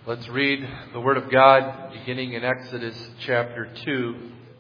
Let's read the Word of God beginning in Exodus chapter 2.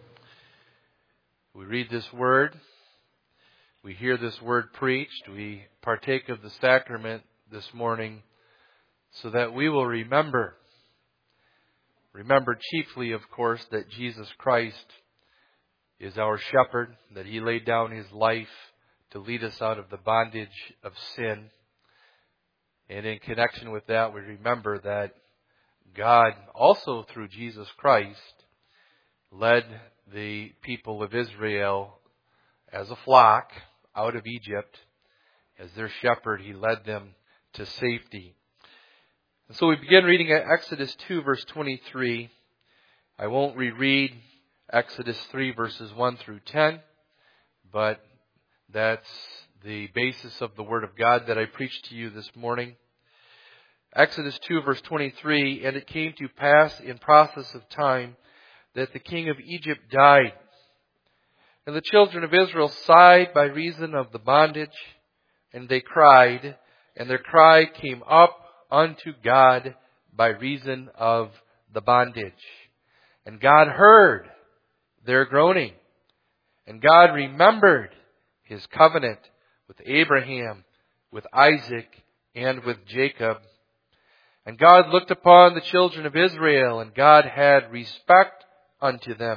We read this Word. We hear this Word preached. We partake of the sacrament this morning so that we will remember. Remember chiefly, of course, that Jesus Christ is our shepherd, that He laid down His life to lead us out of the bondage of sin. And in connection with that, we remember that God, also through Jesus Christ, led the people of Israel as a flock out of Egypt. As their shepherd, He led them to safety. And so we begin reading at Exodus 2, verse 23. I won't reread Exodus 3, verses 1 through 10, but that's the basis of the Word of God that I preached to you this morning. Exodus 2, verse 23, and it came to pass in process of time that the king of Egypt died. And the children of Israel sighed by reason of the bondage, and they cried, and their cry came up unto God by reason of the bondage. And God heard their groaning, and God remembered His covenant with Abraham, with Isaac, and with Jacob. And God looked upon the children of Israel, and God had respect unto them.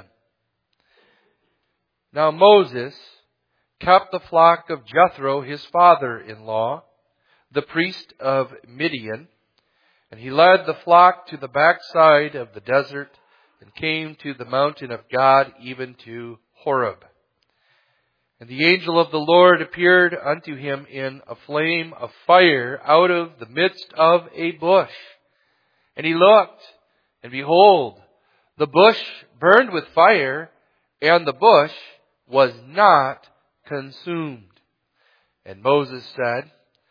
Now Moses kept the flock of Jethro, his father-in-law, the priest of Midian, and he led the flock to the backside of the desert, and came to the mountain of God, even to Horeb. And the angel of the Lord appeared unto him in a flame of fire out of the midst of a bush. And he looked, and behold, the bush burned with fire, and the bush was not consumed. And Moses said,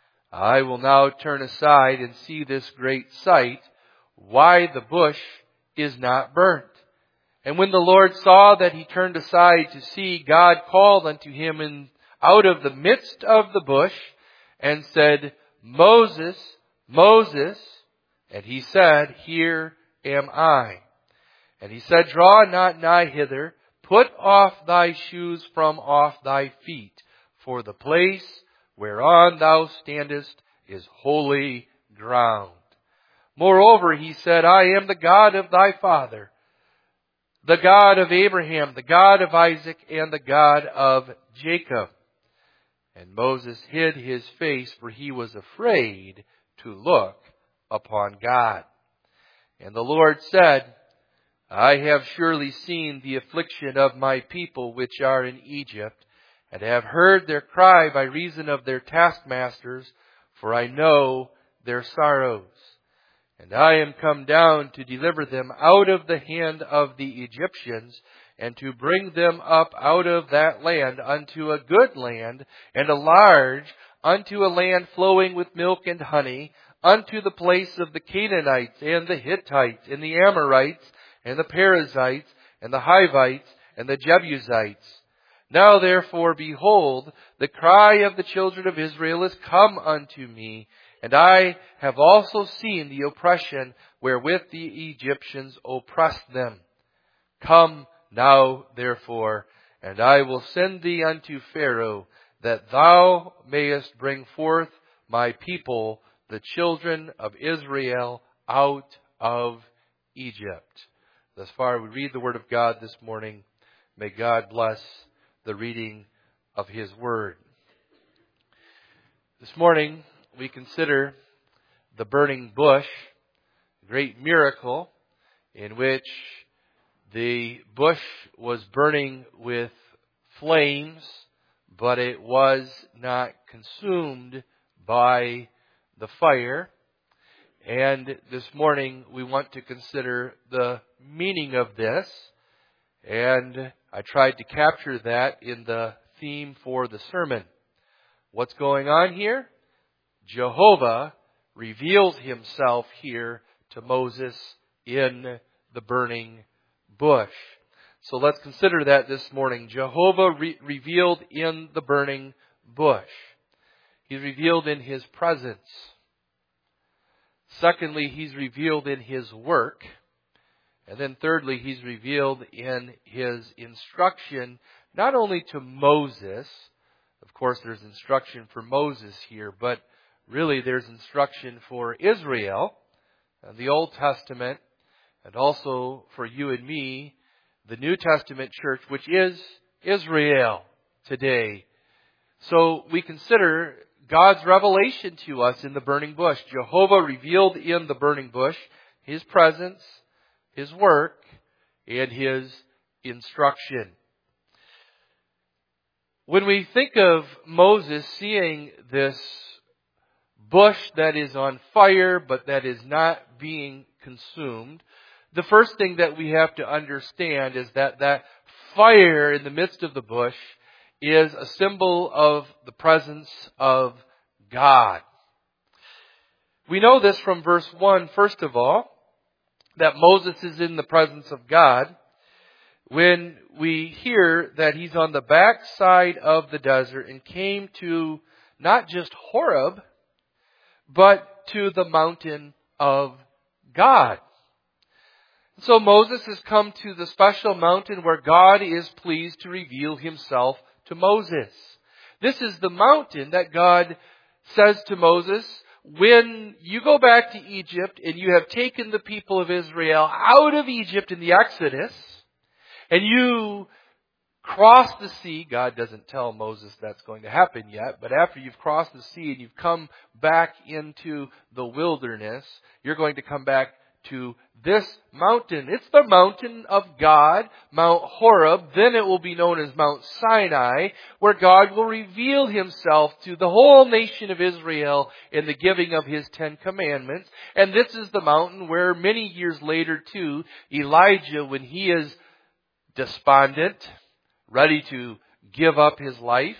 I will now turn aside and see this great sight, why the bush is not burnt. And when the Lord saw that he turned aside to see, God called unto him out of the midst of the bush, and said, Moses, Moses. And he said, Here am I. And he said, Draw not nigh hither, put off thy shoes from off thy feet, for the place whereon thou standest is holy ground. Moreover, he said, I am the God of thy father, the God of Abraham, the God of Isaac, and the God of Jacob. And Moses hid his face, for he was afraid to look upon God. And the Lord said, I have surely seen the affliction of my people which are in Egypt, and have heard their cry by reason of their taskmasters, for I know their sorrows. And I am come down to deliver them out of the hand of the Egyptians, and to bring them up out of that land unto a good land, and a large, unto a land flowing with milk and honey, unto the place of the Canaanites, and the Hittites, and the Amorites, and the Perizzites, and the Hivites, and the Jebusites. Now therefore, behold, the cry of the children of Israel is come unto me, and I have also seen the oppression wherewith the Egyptians oppressed them. Come now, therefore, and I will send thee unto Pharaoh, that thou mayest bring forth my people, the children of Israel, out of Egypt. Thus far we read the Word of God this morning. May God bless the reading of His Word. This morning we consider the burning bush, a great miracle in which the bush was burning with flames, but it was not consumed by the fire. And this morning we want to consider the meaning of this, and I tried to capture that in the theme for the sermon. What's going on here? Jehovah reveals Himself here to Moses in the burning bush. So let's consider that this morning. Jehovah revealed in the burning bush. He's revealed in His presence. Secondly, He's revealed in His work. And then thirdly, He's revealed in His instruction, not only to Moses. Of course, there's instruction for Moses here, but really there's instruction for Israel, the Old Testament, and also for you and me, the New Testament church, which is Israel today. So we consider God's revelation to us in the burning bush. Jehovah revealed in the burning bush His presence, His work, and His instruction. When we think of Moses seeing this bush that is on fire but that is not being consumed, the first thing that we have to understand is that that fire in the midst of the bush is a symbol of the presence of God. We know this from verse 1, first of all, that Moses is in the presence of God when we hear that he's on the backside of the desert and came to not just Horeb, but to the mountain of God. So Moses has come to the special mountain where God is pleased to reveal Himself to Moses. This is the mountain that God says to Moses, when you go back to Egypt and you have taken the people of Israel out of Egypt in the Exodus, and you cross the sea, God doesn't tell Moses that's going to happen yet, but after you've crossed the sea and you've come back into the wilderness, you're going to come back to this mountain. It's the mountain of God, Mount Horeb. Then it will be known as Mount Sinai, where God will reveal Himself to the whole nation of Israel in the giving of His 10 Commandments. And this is the mountain where many years later too, Elijah, when he is despondent, ready to give up his life,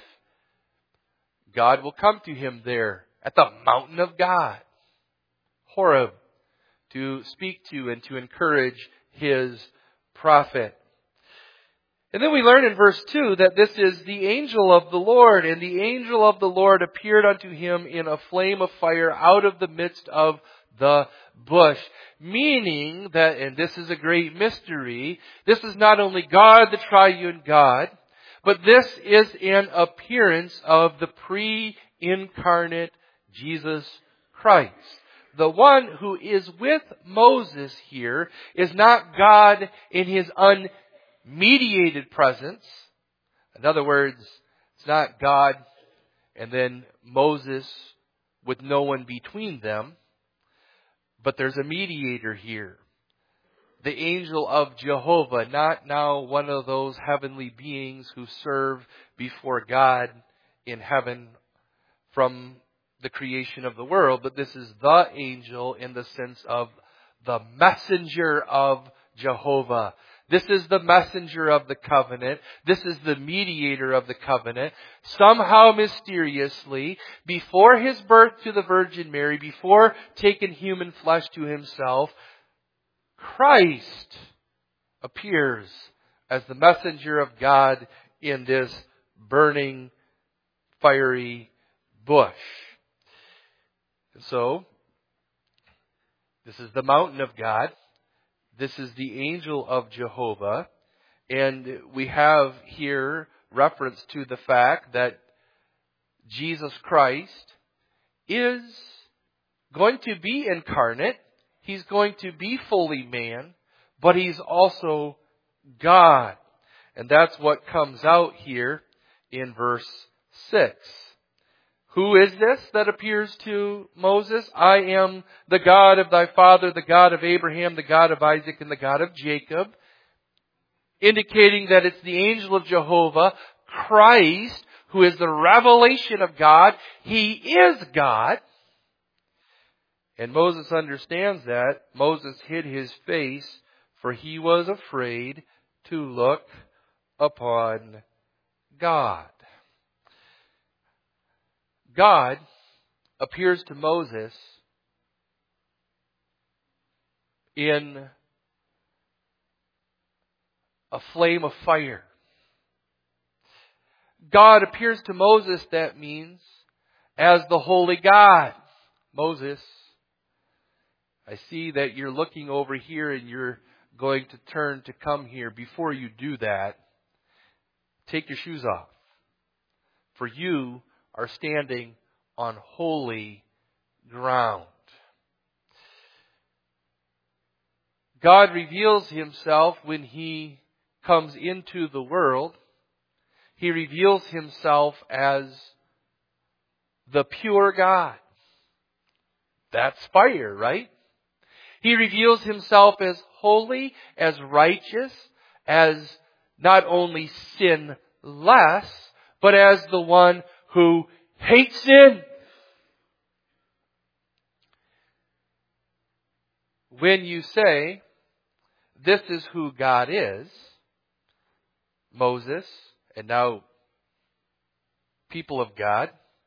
God will come to him there at the mountain of God, Horeb, to speak to and to encourage His prophet. And then we learn in verse 2 that this is the angel of the Lord, and the angel of the Lord appeared unto him in a flame of fire out of the midst of the bush. Meaning that, and this is a great mystery, this is not only God, the triune God, but this is an appearance of the pre-incarnate Jesus Christ. The one who is with Moses here is not God in His unmediated presence. In other words, it's not God and then Moses with no one between them. But there's a mediator here. The angel of Jehovah, not now one of those heavenly beings who serve before God in heaven from the creation of the world, but this is the angel in the sense of the messenger of Jehovah. This is the messenger of the covenant. This is the mediator of the covenant. Somehow mysteriously, before His birth to the Virgin Mary, before taking human flesh to Himself, Christ appears as the messenger of God in this burning, fiery bush. And so, this is the mountain of God. This is the angel of Jehovah. And we have here reference to the fact that Jesus Christ is going to be incarnate. He's going to be fully man, but He's also God. And that's what comes out here in verse 6. Who is this that appears to Moses? I am the God of thy father, the God of Abraham, the God of Isaac, and the God of Jacob. Indicating that it's the angel of Jehovah, Christ, who is the revelation of God. He is God. And Moses understands that. Moses hid his face, for he was afraid to look upon God. God appears to Moses in a flame of fire. God appears to Moses, that means, as the holy God. Moses, I see that you're looking over here and you're going to turn to come here. Before you do that, take your shoes off. For you are standing on holy ground. God reveals Himself when He comes into the world. He reveals Himself as the pure God. That's fire, right? He reveals Himself as holy, as righteous, as not only sinless, but as the one who hates sin. When you say, this is who God is, Moses, and now people of God,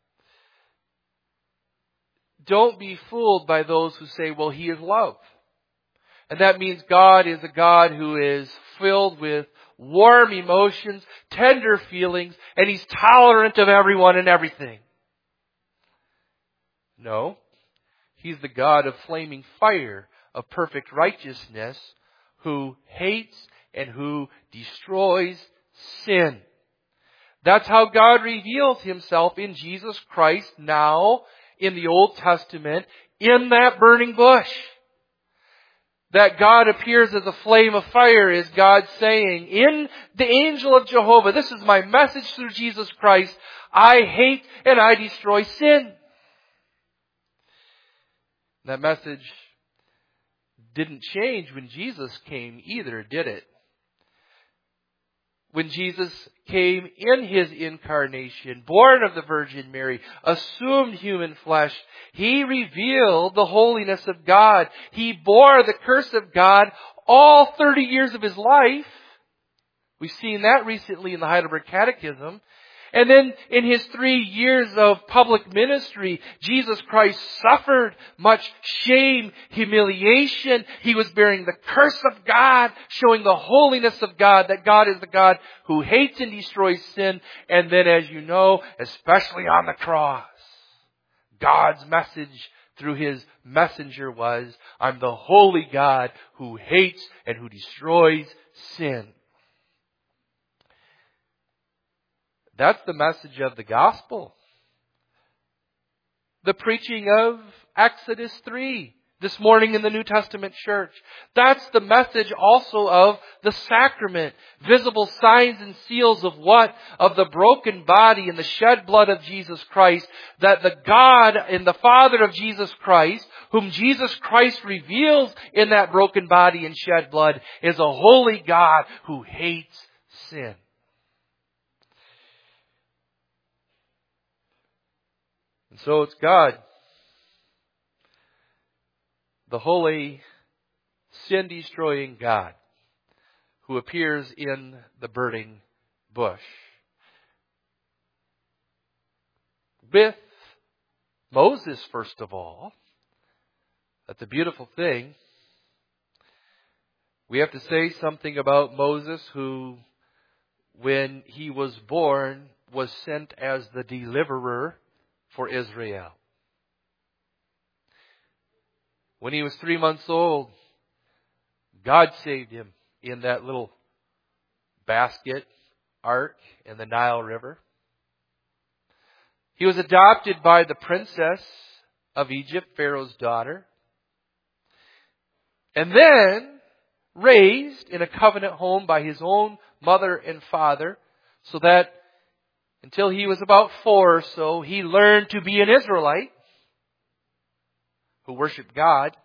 don't be fooled by those who say, well, He is love. And that means God is a God who is filled with warm emotions, tender feelings, and He's tolerant of everyone and everything. No. He's the God of flaming fire, of perfect righteousness, who hates and who destroys sin. That's how God reveals Himself in Jesus Christ now in the Old Testament in that burning bush. That God appears as a flame of fire is God saying, in the angel of Jehovah, this is my message through Jesus Christ, I hate and I destroy sin. That message didn't change when Jesus came either, did it? When Jesus came in His incarnation, born of the Virgin Mary, assumed human flesh, He revealed the holiness of God. He bore the curse of God all 30 years of His life. We've seen that recently in the Heidelberg Catechism. And then in His 3 years of public ministry, Jesus Christ suffered much shame, humiliation. He was bearing the curse of God, showing the holiness of God, that God is the God who hates and destroys sin. And then, as you know, especially on the cross, God's message through His messenger was, I'm the holy God who hates and who destroys sin. That's the message of the gospel. The preaching of Exodus 3 this morning in the New Testament church. That's the message also of the sacrament. Visible signs and seals of what? Of the broken body and the shed blood of Jesus Christ. That the God and the Father of Jesus Christ, whom Jesus Christ reveals in that broken body and shed blood, is a holy God who hates sin. And so it's God, the holy, sin-destroying God, who appears in the burning bush. With Moses, first of all. That's a beautiful thing. We have to say something about Moses, who, when he was born, was sent as the deliverer for Israel. When he was 3 months old, God saved him in that little basket, ark in the Nile River. He was adopted by the princess of Egypt, Pharaoh's daughter. And then raised in a covenant home by his own mother and father, so that until he was about 4 or so, he learned to be an Israelite who worshiped God.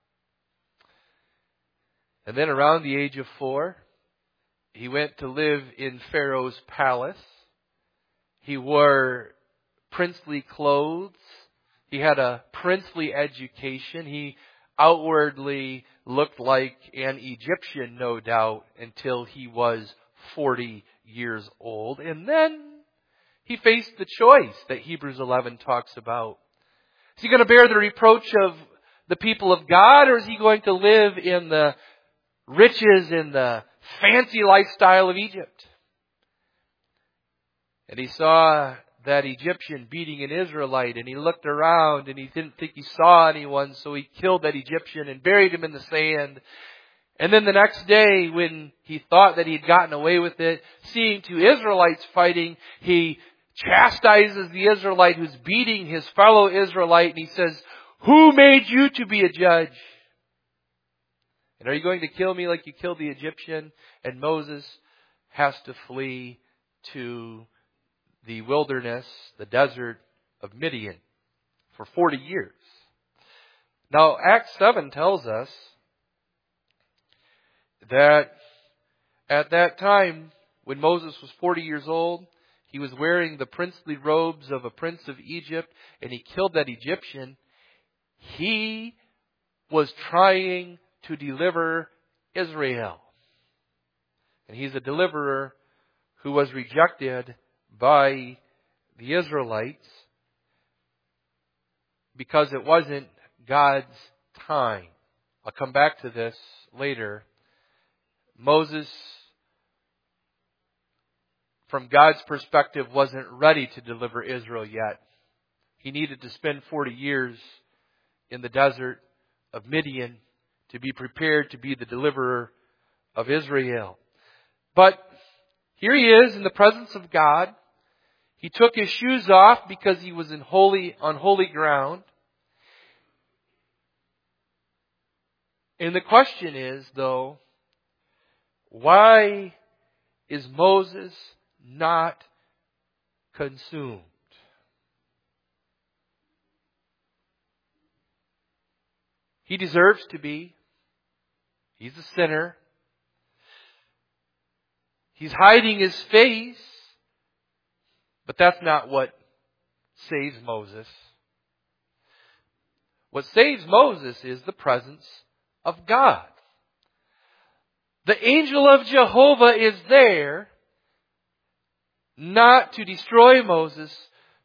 And then around the age of 4, he went to live in Pharaoh's palace. He wore princely clothes. He had a princely education. He outwardly looked like an Egyptian, no doubt, until he was 40 years old. And then he faced the choice that Hebrews 11 talks about. Is he going to bear the reproach of the people of God, or is he going to live in the riches and the fancy lifestyle of Egypt? And he saw that Egyptian beating an Israelite, and he looked around and he didn't think he saw anyone, so he killed that Egyptian and buried him in the sand. And then the next day, when he thought that he'd gotten away with it, seeing two Israelites fighting, he chastises the Israelite who's beating his fellow Israelite, and he says, "Who made you to be a judge? And are you going to kill me like you killed the Egyptian?" And Moses has to flee to the wilderness, the desert of Midian, for 40 years. Now, Acts 7 tells us that at that time, when Moses was 40 years old, he was wearing the princely robes of a prince of Egypt, and he killed that Egyptian. He was trying to deliver Israel. And he's a deliverer who was rejected by the Israelites because it wasn't God's time. I'll come back to this later. Moses, from God's perspective, wasn't ready to deliver Israel yet. He needed to spend 40 years in the desert of Midian to be prepared to be the deliverer of Israel. But here he is in the presence of God. He took his shoes off because he was on holy ground. And the question is, though, why is Moses not consumed? He deserves to be. He's a sinner. He's hiding his face. But that's not what saves Moses. What saves Moses is the presence of God. The angel of Jehovah is there not to destroy Moses,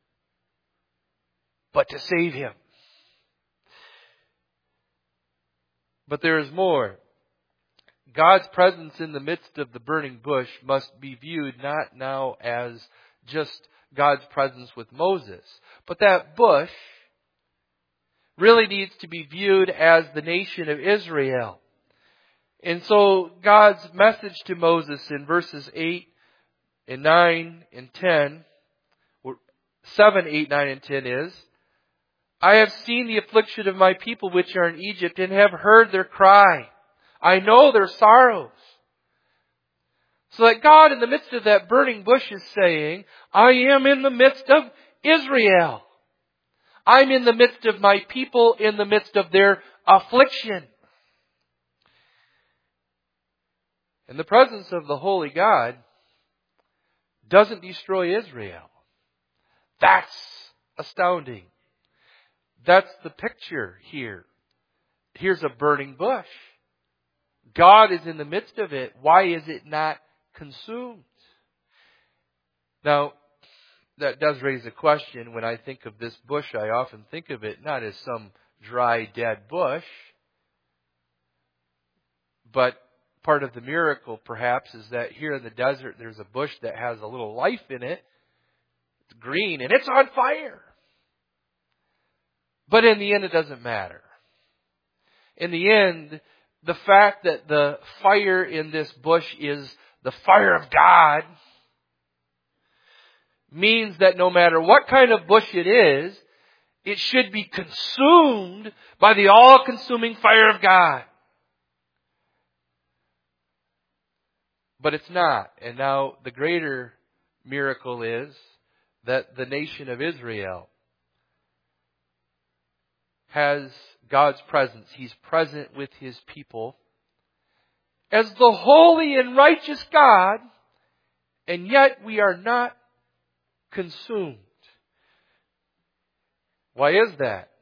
but to save him. But there is more. God's presence in the midst of the burning bush must be viewed not now as just God's presence with Moses, but that bush really needs to be viewed as the nation of Israel. And so God's message to Moses in verses 8 and 9 and 10, 7, 8, 9, and 10 is, "I have seen the affliction of my people which are in Egypt, and have heard their cry. I know their sorrows." So that God, in the midst of that burning bush, is saying, I am in the midst of Israel. I'm in the midst of my people, in the midst of their affliction. And the presence of the Holy God doesn't destroy Israel. That's astounding. That's the picture here. Here's a burning bush. God is in the midst of it. Why is it not consumed? Now, that does raise a question. When I think of this bush, I often think of it not as some dry, dead bush, but part of the miracle, perhaps, is that here in the desert, there's a bush that has a little life in it. It's green, and it's on fire. But in the end, it doesn't matter. In the end, the fact that the fire in this bush is the fire of God means that no matter what kind of bush it is, it should be consumed by the all-consuming fire of God. But it's not. And now the greater miracle is that the nation of Israel has God's presence. He's present with His people as the holy and righteous God, and yet we are not consumed. Why is that?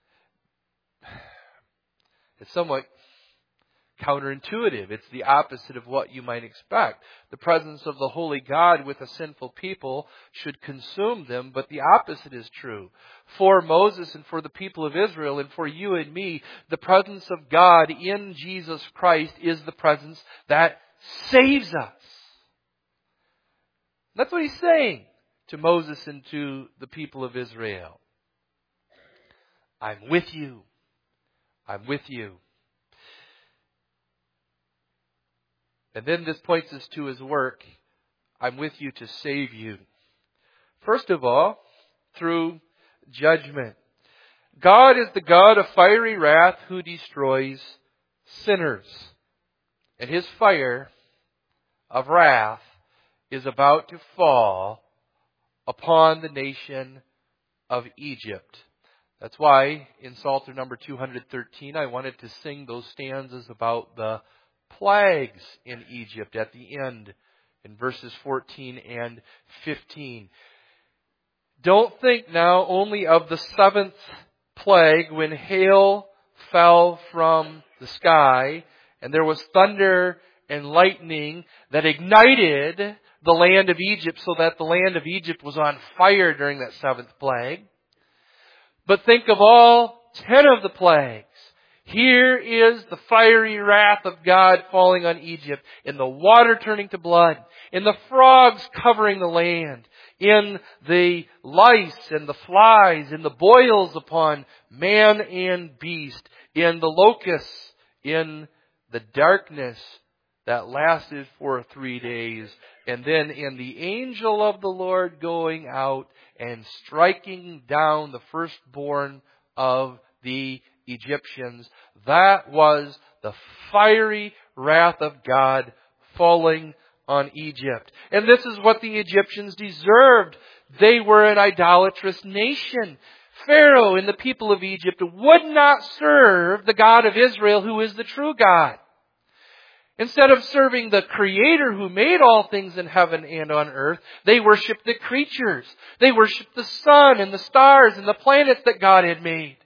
It's somewhat counterintuitive. It's the opposite of what you might expect. The presence of the holy God with a sinful people should consume them, but the opposite is true. For Moses and for the people of Israel and for you and me, the presence of God in Jesus Christ is the presence that saves us. That's what he's saying. to Moses and to the people of Israel. I'm with you. I'm with you. And then this points us to His work. I'm with you to save you. First of all, through judgment. God is the God of fiery wrath who destroys sinners. And His fire of wrath is about to fall upon the nation of Egypt. That's why in Psalter number 213 I wanted to sing those stanzas about the plagues in Egypt at the end in verses 14 and 15. Don't think now only of the 7th plague when hail fell from the sky and there was thunder and lightning that ignited the land of Egypt so that the land of Egypt was on fire during that 7th plague. But think of all 10 of the plagues. Here is the fiery wrath of God falling on Egypt, in the water turning to blood, in the frogs covering the land, in the lice and the flies, in the boils upon man and beast, in the locusts, in the darkness that lasted for 3 days, and then in the angel of the Lord going out and striking down the firstborn of the Egyptians. That was the fiery wrath of God falling on Egypt. And this is what the Egyptians deserved. They were an idolatrous nation. Pharaoh and the people of Egypt would not serve the God of Israel, who is the true God. Instead of serving the Creator who made all things in heaven and on earth, they worshipped the creatures. They worshipped the sun and the stars and the planets that God had made.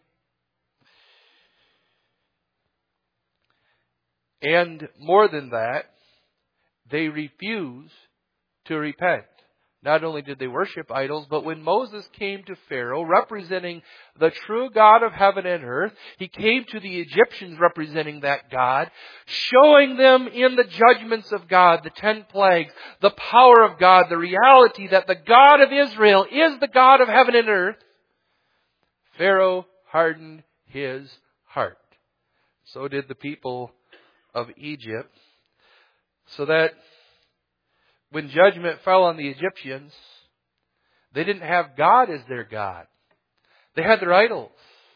And more than that, they refused to repent. Not only did they worship idols, but when Moses came to Pharaoh, representing the true God of heaven and earth, he came to the Egyptians representing that God, showing them in the judgments of God, the 10 plagues, the power of God, the reality that the God of Israel is the God of heaven and earth. Pharaoh hardened his heart. So did the people of Egypt. So that when judgment fell on the Egyptians, they didn't have God as their God. They had their idols.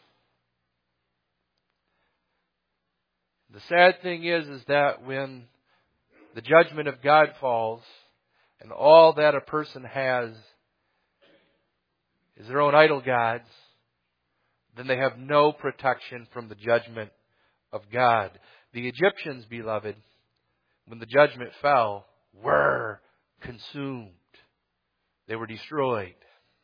The sad thing is that when the judgment of God falls and all that a person has is their own idol gods, then they have no protection from the judgment of God. The Egyptians, beloved, when the judgment fell, were consumed. They were destroyed.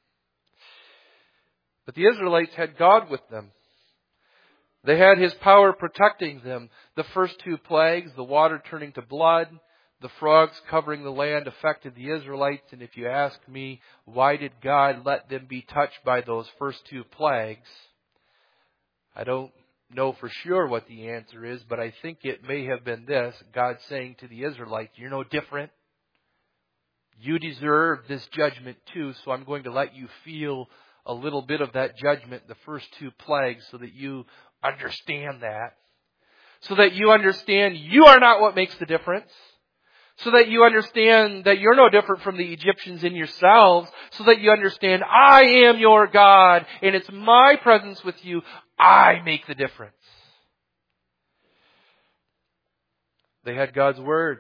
But the Israelites had God with them. They had His power protecting them. The first 2 plagues, the water turning to blood, the frogs covering the land, affected the Israelites. And if you ask me, why did God let them be touched by those first 2 plagues? I don't know for sure what the answer is, but I think it may have been this: God saying to the Israelites, you're no different. You deserve this judgment too, so I'm going to let you feel a little bit of that judgment, the first 2 plagues, so that you understand that. So that you understand you are not what makes the difference. So that you understand that you're no different from the Egyptians in yourselves. So that you understand I am your God, and it's my presence with you. I make the difference. They had God's Word.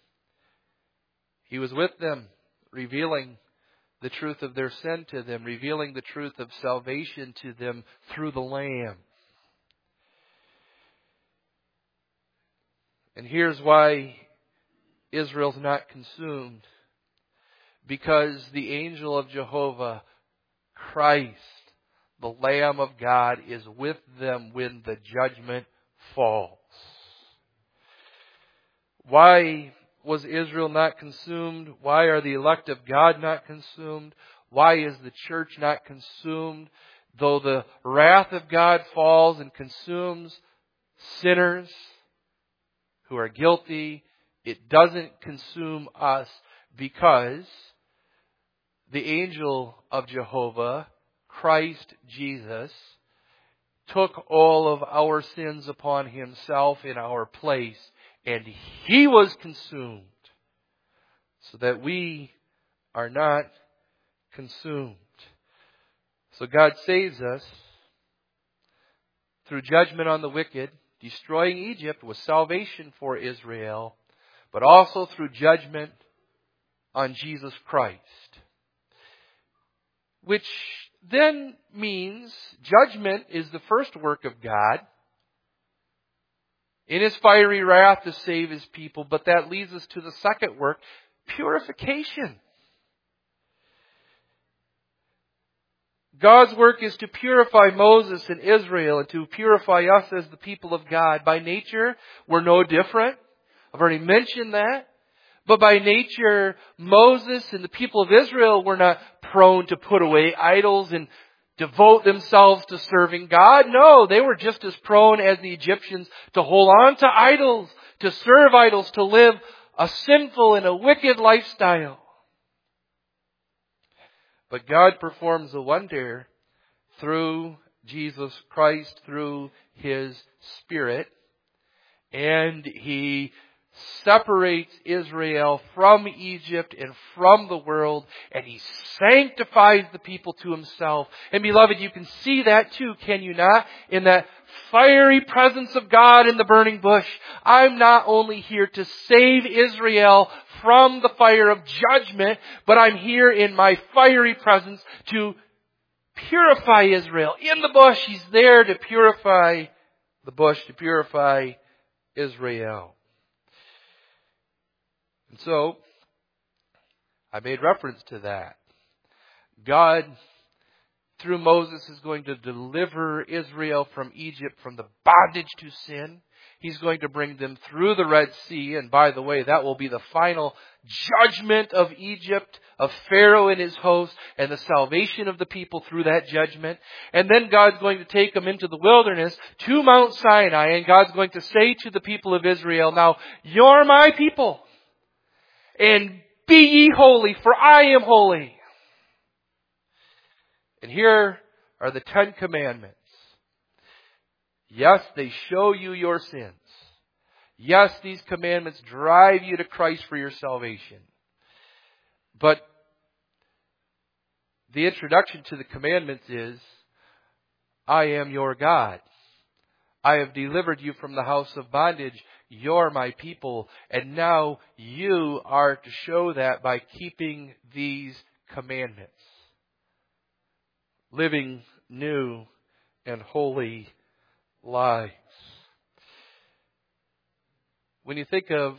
He was with them, revealing the truth of their sin to them, revealing the truth of salvation to them through the Lamb. And here's why Israel's not consumed. Because the angel of Jehovah, Christ, the Lamb of God, is with them when the judgment falls. Why was Israel not consumed? Why are the elect of God not consumed? Why is the church not consumed? Though the wrath of God falls and consumes sinners who are guilty, it doesn't consume us, because the angel of Jehovah, Christ Jesus, took all of our sins upon himself in our place, and he was consumed, so that we are not consumed. So God saves us through judgment on the wicked. Destroying Egypt was salvation for Israel, but also through judgment on Jesus Christ. Which then means judgment is the first work of God in his fiery wrath to save his people, but that leads us to the second work, purification. God's work is to purify Moses and Israel and to purify us as the people of God. By nature, we're no different. I've already mentioned that. But by nature, Moses and the people of Israel were not prone to put away idols and devote themselves to serving God. No, they were just as prone as the Egyptians to hold on to idols, to serve idols, to live a sinful and a wicked lifestyle. But God performs a wonder through Jesus Christ, through his Spirit, and he separates Israel from Egypt and from the world, and he sanctifies the people to himself. And beloved, you can see that too, can you not? In that fiery presence of God in the burning bush. I'm not only here to save Israel from the fire of judgment, but I'm here in my fiery presence to purify Israel. In the bush, he's there to purify the bush, to purify Israel. And so, I made reference to that. God, through Moses, is going to deliver Israel from Egypt, from the bondage to sin. He's going to bring them through the Red Sea. And by the way, that will be the final judgment of Egypt, of Pharaoh and his host, and the salvation of the people through that judgment. And then God's going to take them into the wilderness to Mount Sinai. And God's going to say to the people of Israel, now, you're my people. And be ye holy, for I am holy. And here are the 10 Commandments. Yes, they show you your sins. Yes, these commandments drive you to Christ for your salvation. But the introduction to the commandments is, I am your God. I have delivered you from the house of bondage. You're my people. And now you are to show that by keeping these commandments. Living new and holy lives. When you think of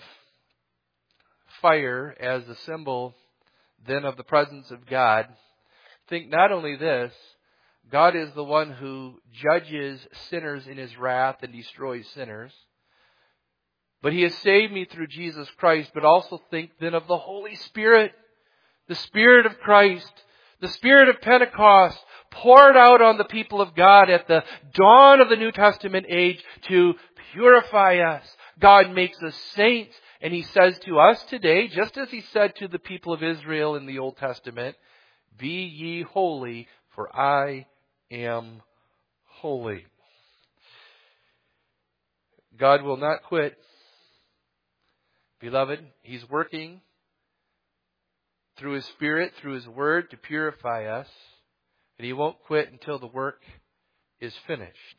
fire as a symbol then of the presence of God, think not only this, God is the one who judges sinners in his wrath and destroys sinners, but he has saved me through Jesus Christ. But also think then of the Holy Spirit, the Spirit of Christ, the Spirit of Pentecost, poured out on the people of God at the dawn of the New Testament age to purify us. God makes us saints, and he says to us today, just as he said to the people of Israel in the Old Testament, be ye holy, for I am holy. God will not quit. Beloved, he's working through his Spirit, through his Word to purify us. And he won't quit until the work is finished.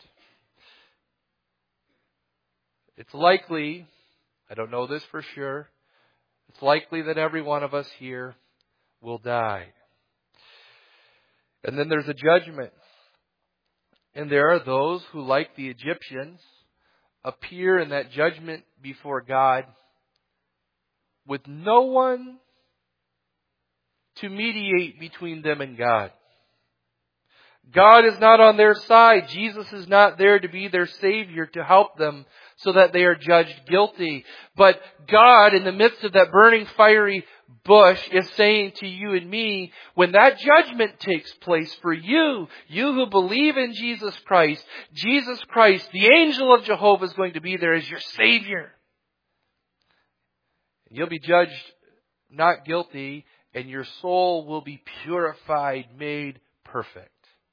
It's likely, I don't know this for sure, it's likely that every one of us here will die. And then there's a judgment. And there are those who, like the Egyptians, appear in that judgment before God with no one to mediate between them and God. God is not on their side. Jesus is not there to be their Savior, to help them so that they are judged guilty. But God, in the midst of that burning fiery bush, is saying to you and me, when that judgment takes place for you, you who believe in Jesus Christ, the angel of Jehovah, is going to be there as your Savior. You'll be judged not guilty, and your soul will be purified, made perfect.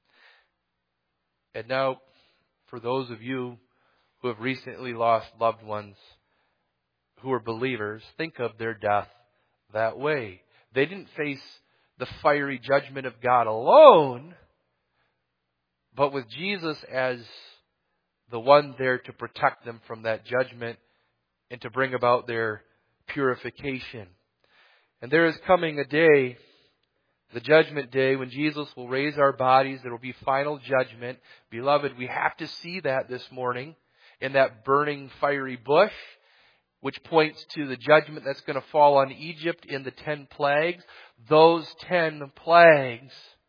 And now, for those of you who have recently lost loved ones who are believers, think of their death that way. They didn't face the fiery judgment of God alone, but with Jesus as the one there to protect them from that judgment and to bring about their purification. And there is coming a day, the judgment day, when Jesus will raise our bodies. There will be final judgment. Beloved, we have to see that this morning in that burning fiery bush, which points to the judgment that's going to fall on Egypt in the 10 plagues. Those 10 plagues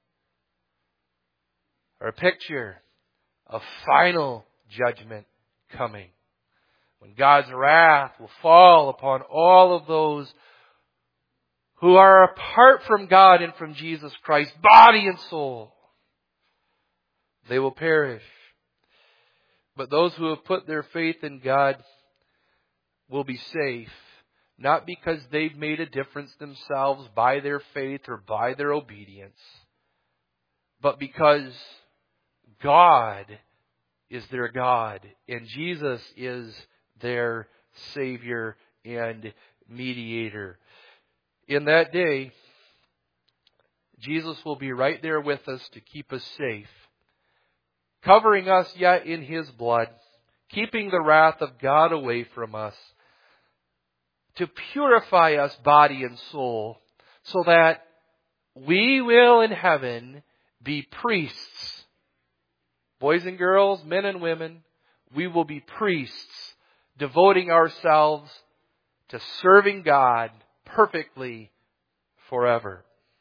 are a picture of final judgment coming, when God's wrath will fall upon all of those who are apart from God and from Jesus Christ, body and soul. They will perish. But those who have put their faith in God will be safe, not because they've made a difference themselves by their faith or by their obedience, but because God is their God and Jesus is their Savior and mediator. In that day, Jesus will be right there with us to keep us safe, covering us yet in His blood, keeping the wrath of God away from us, to purify us body and soul, so that we will in heaven be priests. Boys and girls, men and women, we will be priests, devoting ourselves to serving God perfectly forever.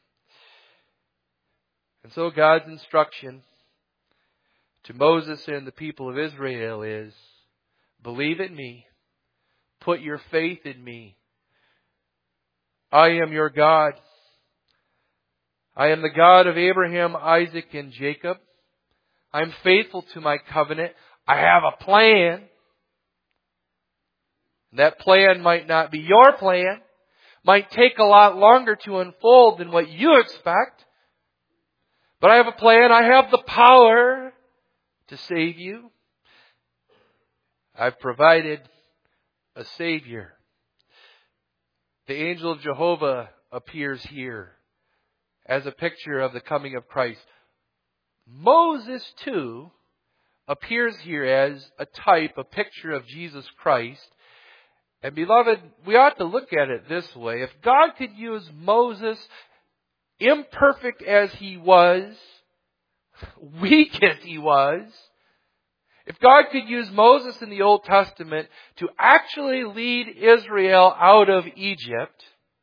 And so God's instruction to Moses and the people of Israel is, believe in me. Put your faith in me. I am your God. I am the God of Abraham, Isaac, and Jacob. I am faithful to my covenant. I have a plan. That plan might not be your plan. Might take a lot longer to unfold than what you expect. But I have a plan. I have the power to save you. I've provided a Savior. The angel of Jehovah appears here as a picture of the coming of Christ. Moses, too, appears here as a type, a picture of Jesus Christ. And beloved, we ought to look at it this way. If God could use Moses, imperfect as he was, weak as he was, if God could use Moses in the Old Testament to actually lead Israel out of Egypt,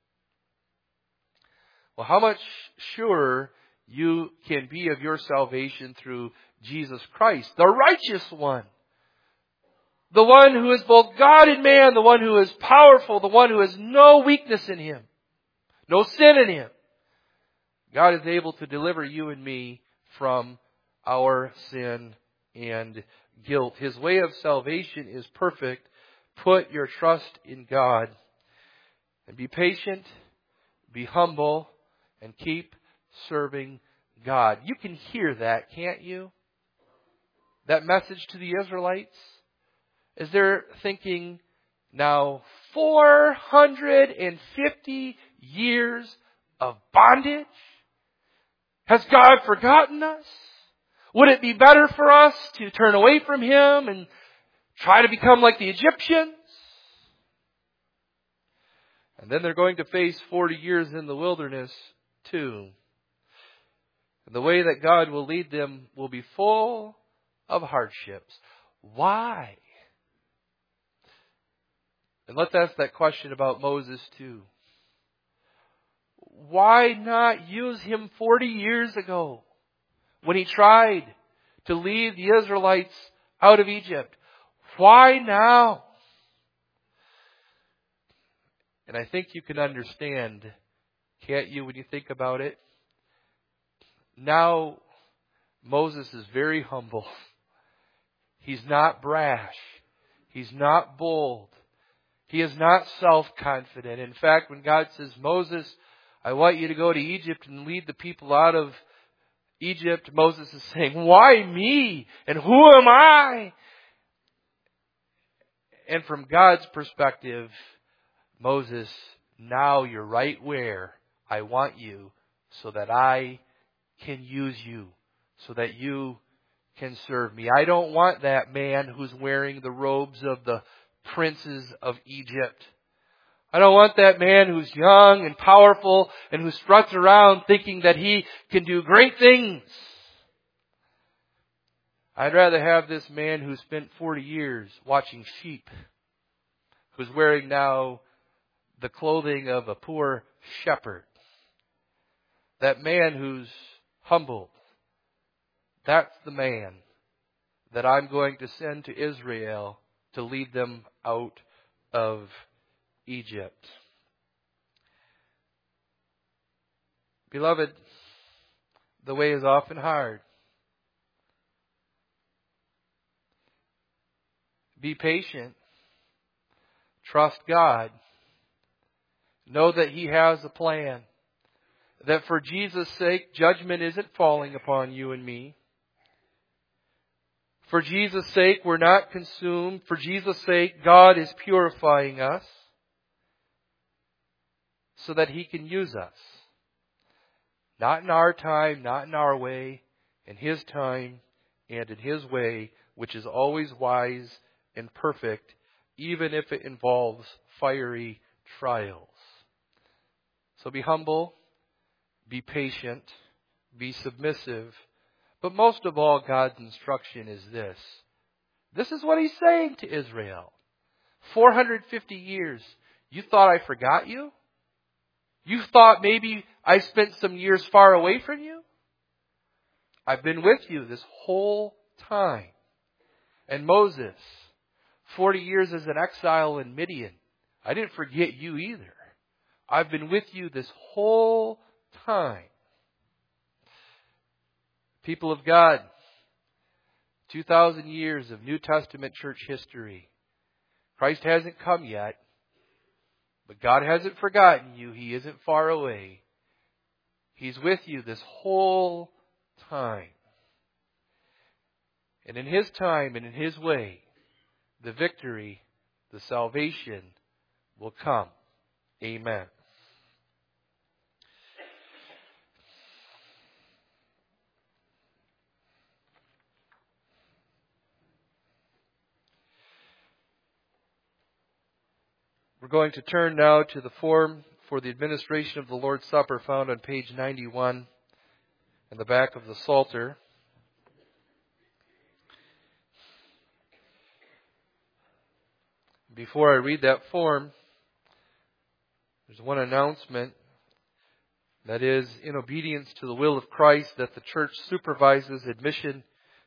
well, how much surer you can be of your salvation through Jesus Christ, the righteous one. The one who is both God and man, the one who is powerful, the one who has no weakness in Him, no sin in Him. God is able to deliver you and me from our sin and guilt. His way of salvation is perfect. Put your trust in God and be patient, be humble, and keep serving God. You can hear that, can't you? That message to the Israelites? As they're thinking, now 450 years of bondage? Has God forgotten us? Would it be better for us to turn away from Him and try to become like the Egyptians? And then they're going to face 40 years in the wilderness too. And the way that God will lead them will be full of hardships. Why? And let's ask that question about Moses too. Why not use him 40 years ago when he tried to lead the Israelites out of Egypt? Why now? And I think you can understand, can't you, when you think about it? Now, Moses is very humble. He's not brash. He's not bold. He is not self-confident. In fact, when God says, Moses, I want you to go to Egypt and lead the people out of Egypt. Moses is saying, why me? And who am I? And from God's perspective, Moses, now you're right where I want you so that I can use you, so that you can serve me. I don't want that man who's wearing the robes of the princes of Egypt. I don't want that man who's young and powerful and who struts around thinking that he can do great things. I'd rather have this man who spent 40 years watching sheep, who's wearing now the clothing of a poor shepherd. That man who's humbled. That's the man that I'm going to send to Israel to lead them out of Egypt. Beloved, the way is often hard. Be patient. Trust God. Know that He has a plan. That for Jesus' sake, judgment isn't falling upon you and me. For Jesus' sake, we're not consumed. For Jesus' sake, God is purifying us so that He can use us. Not in our time, not in our way, in His time and in His way, which is always wise and perfect, even if it involves fiery trials. So be humble, be patient, be submissive. But most of all, God's instruction is this. This is what He's saying to Israel. 450 years. You thought I forgot you? You thought maybe I spent some years far away from you? I've been with you this whole time. And Moses, 40 years as an exile in Midian, I didn't forget you either. I've been with you this whole time. People of God, 2,000 years of New Testament church history. Christ hasn't come yet, but God hasn't forgotten you. He isn't far away. He's with you this whole time. And in His time and in His way, the victory, the salvation will come. Amen. We're going to turn now to the form for the administration of the Lord's Supper found on page 91 in the back of the Psalter. Before I read that form, there's one announcement. That is, in obedience to the will of Christ, that the church supervises admission